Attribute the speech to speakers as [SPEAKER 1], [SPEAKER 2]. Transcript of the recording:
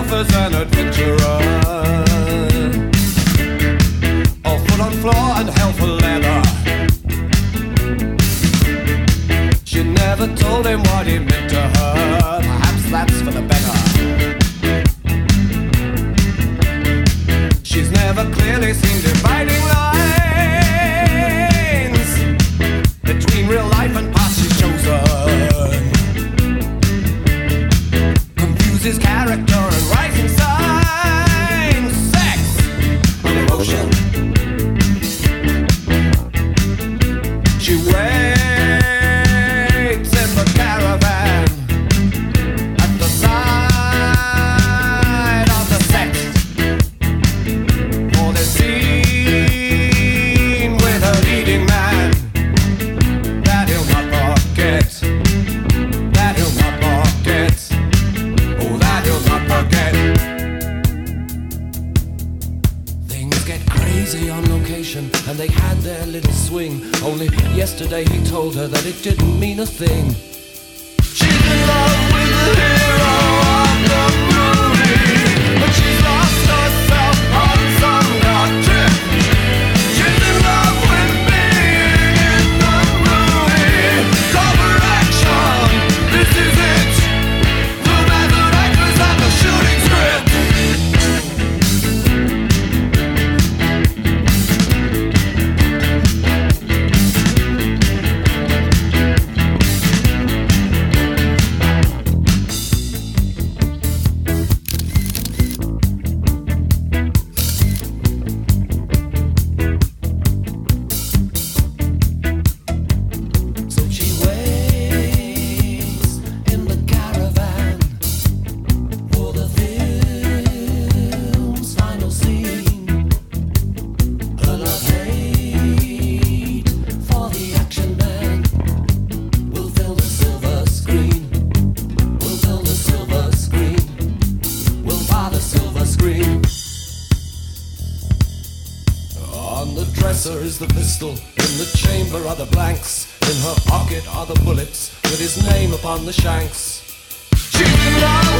[SPEAKER 1] as an adventurer. All foot on floor and hell for leather. She never told him what he meant to her. Perhaps that's for the better. She's never clearly seen dividing lines between real life and past she's chosen. Confuses character and rising signs. Sex and emotion. She waits in the caravan at the side of the sex for the scene with a leading man that he'll not forget, that he'll not forget, oh that he'll not forget. Things get crazy on location and they had their little swing. Only yesterday he told her that it didn't mean a thing. She's in love with the hero of the movie, but she's lost herself on some dark trip. She's in love with being in the movie. Call for action, this is it. The method actress and the shooting script. So she waits in the caravan for the film's final scene. Her love-hate for the action man will fill the silver screen. Will fill the silver screen. Will fire the silver screen. On the dresser is the pistol. In the chamber are the blanks. In her pocket are the bullets with his name upon the shanks. She's in love